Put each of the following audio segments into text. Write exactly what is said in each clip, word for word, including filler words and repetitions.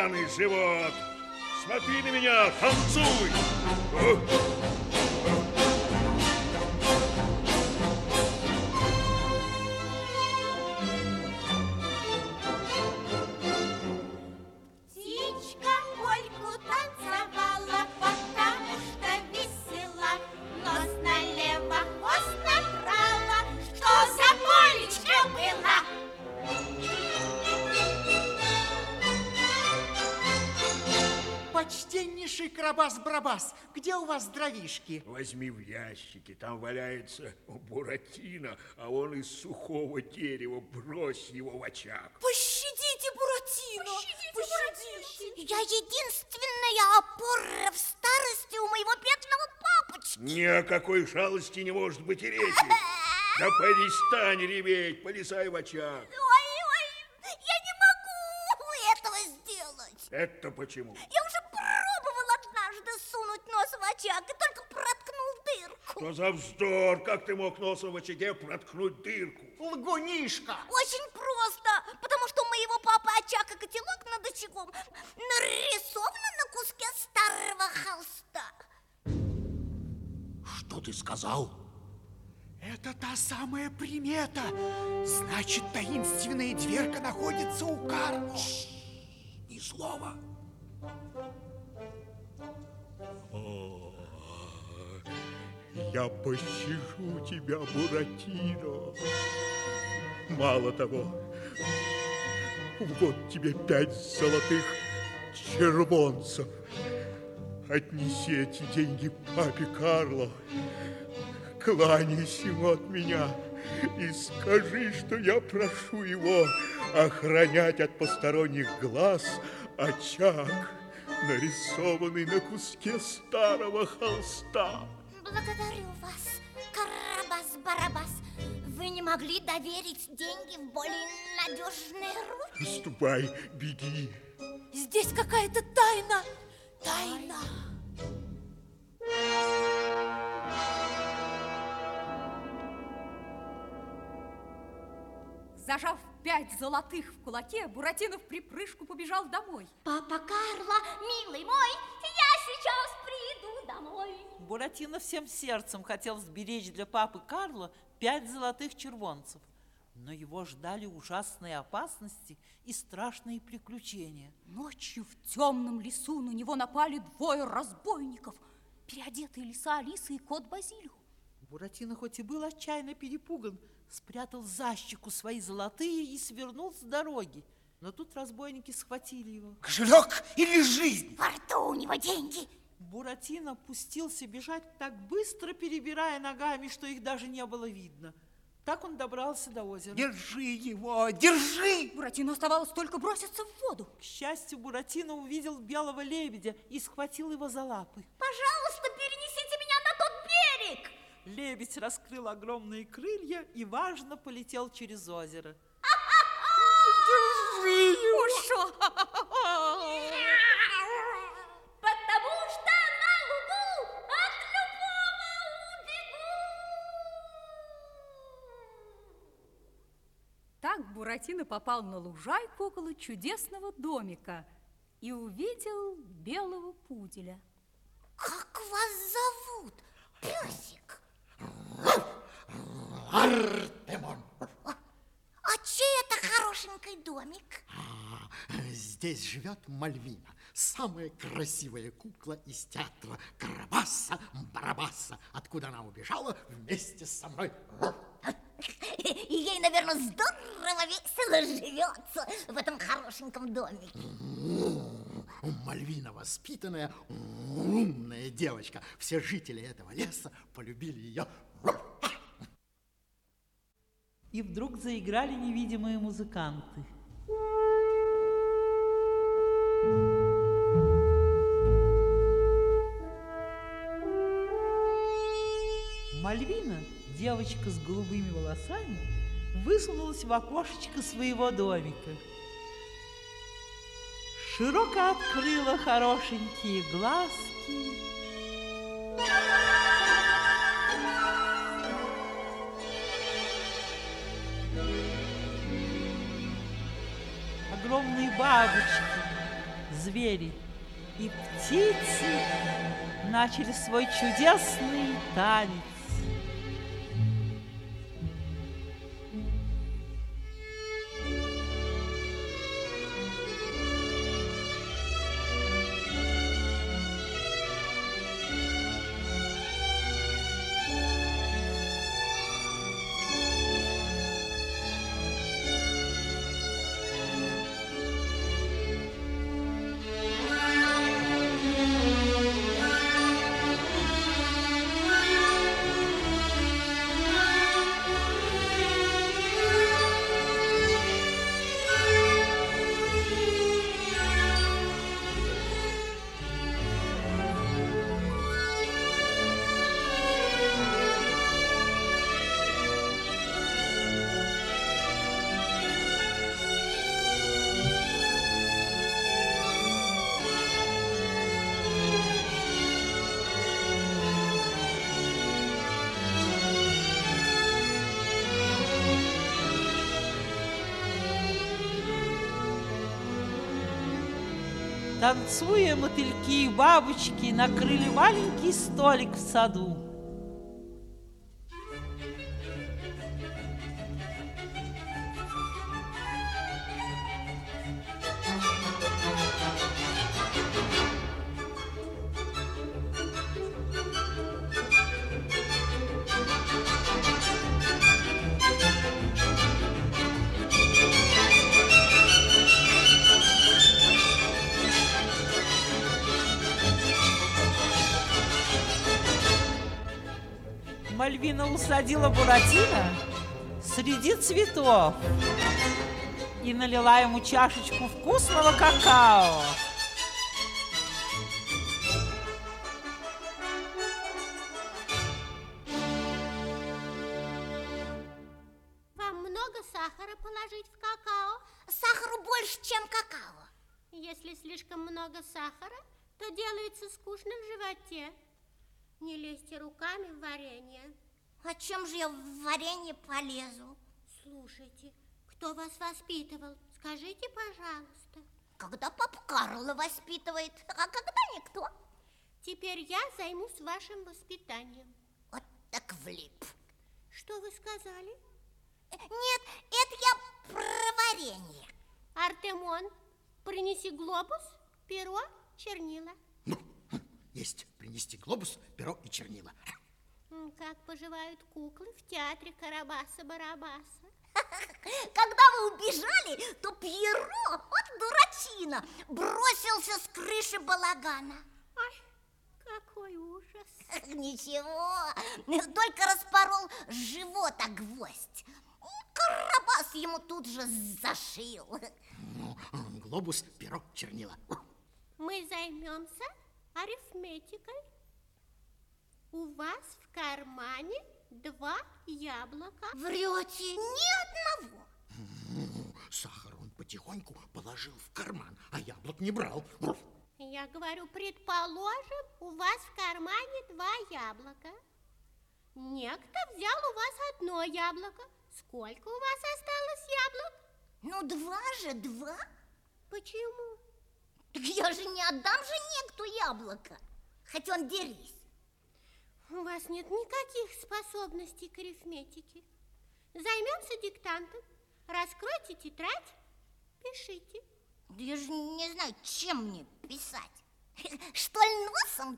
румяный живот. Смотри на меня, танцуй! Птичка польку танцевала, потому что весела. Нос налево, хвост направо, что за полечка была? Почтеннейший Карабас-Барабас, где у вас дровишки? Возьми в ящике, там валяется Буратино, а он из сухого дерева, брось его в очаг. Пощадите, Буратино! Пощадите, Пощадите! Я единственная опора в старости у моего бедного папочки. Ни о какой жалости не может быть и речи. Да перестань реветь, полезай в очаг. Ой-ой, я не могу этого сделать. Это почему? Я уже пробовал однажды сунуть нос в очаг и только проткнул дырку. Что за вздор? Как ты мог носом в очаге проткнуть дырку? Лгунишка! Очень просто, потому что у моего папы очаг и котелок над очагом нарисованы на куске старого холста. Что ты сказал? Это та самая примета. Значит, таинственная дверка находится у Карла. Ни слова. О, я пощажу тебя, Буратино. Мало того, вот тебе пять золотых червонцев. Отнеси эти деньги папе Карло. Кланяйся ему от меня и скажи, что я прошу его охранять от посторонних глаз очаг, нарисованный на куске старого холста. Благодарю вас, Карабас-Барабас. Вы не могли доверить деньги в более надежные руки? Ступай, беги. Здесь какая-то тайна. Тайна. Зажав пять золотых в кулаке, Буратино в припрыжку побежал домой. Папа Карло, милый мой, я сейчас приду домой. Буратино всем сердцем хотел сберечь для папы Карло пять золотых червонцев. Но его ждали ужасные опасности и страшные приключения. Ночью в темном лесу на него напали двое разбойников, переодетые лиса Алиса и кот Базилио. Буратино хоть и был отчаянно перепуган, спрятал за щеку свои золотые и свернул с дороги. Но тут разбойники схватили его. Кошелек или жизнь? Во рту у него деньги. Буратино пустился бежать так быстро, перебирая ногами, что их даже не было видно. Так он добрался до озера. Держи его, держи! Буратино оставалось только броситься в воду. К счастью, Буратино увидел белого лебедя и схватил его за лапы. Пожалуйста, перенесите меня на тот берег. Лебедь раскрыл огромные крылья и важно полетел через озеро. Держи его! Ушел! Потому что на лугу от любого убегу. Так Буратино попал на лужайку около чудесного домика и увидел белого пуделя. Как вас зовут, песик? Артемон. А чей это хорошенький домик? Здесь живет Мальвина, самая красивая кукла из театра Карабаса-Барабаса, откуда она убежала вместе со мной. И ей, наверное, здорово весело живется в этом хорошеньком домике. Мальвина воспитанная, умная девочка. Все жители этого леса полюбили ее. И вдруг заиграли невидимые музыканты. Мальвина, девочка с голубыми волосами, высунулась в окошечко своего домика. Широко открыла хорошенькие глазки. Огромные бабочки звери и птицы начали свой чудесный танец. Танцуя, мотыльки и бабочки накрыли маленький столик в саду. Мальвина усадила Буратино среди цветов и налила ему чашечку вкусного какао. Вам много сахара положить в какао? Сахару больше, чем какао. Если слишком много сахара, то делается скучно в животе. Не лезьте руками в варенье. А чем же я в варенье полезу? Слушайте, кто вас воспитывал? Скажите, пожалуйста. Когда папа Карло воспитывает, а когда никто. Теперь я займусь вашим воспитанием. Вот так влип. Что вы сказали? Нет, это я про варенье. Артемон, принеси глобус, перо, чернила. Есть принести глобус, перо и чернила. М, Как поживают куклы в театре Карабаса-Барабаса? Когда вы убежали, то Пьеро, вот дурачина, бросился с крыши балагана. Ай, какой ужас. Ничего, только распорол живот о гвоздь. Карабас ему тут же зашил. Ну, глобус, перо, чернила. Мы займемся арифметикой. У вас в кармане два яблока. Врете, ни одного. Ну, сахар он потихоньку положил в карман, а яблок не брал. Я говорю, предположим, у вас в кармане два яблока. Некто взял у вас одно яблоко. Сколько у вас осталось яблок? Ну, два же, два. Почему? Так я же не отдам же некто яблоко, хоть он дерись. У вас нет никаких способностей к арифметике. Займемся диктантом. Раскройте тетрадь, пишите. Да я же не знаю, чем мне писать. Что ли носом?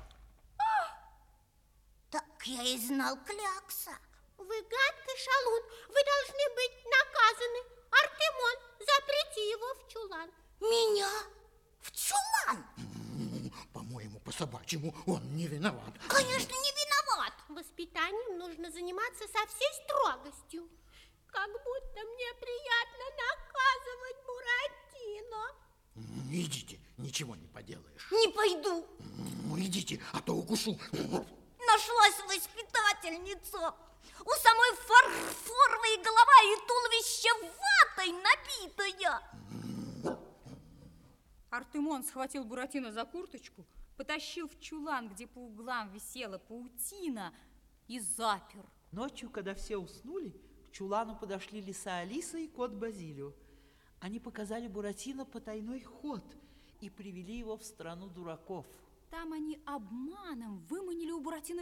Так я и знал клякса. Вы гадкий шалун, вы должны быть наказаны. Артемон, запрети его в чулан. Меня? В чулан? По-моему, по-собачьему он не виноват. Конечно, не виноват. Воспитанием нужно заниматься со всей строгостью. Как будто мне приятно наказывать Буратино. Идите, ничего не поделаешь. Не пойду. Ну, идите, а то укушу. Нашлась воспитательница. У самой фарфоровая голова и туловище ватой набитая. Артемон схватил Буратино за курточку, потащил в чулан, где по углам висела паутина, и запер. Ночью, когда все уснули, к чулану подошли лиса Алиса и кот Базилио. Они показали Буратино потайной ход и привели его в страну дураков. Там они обманом выманили у Буратино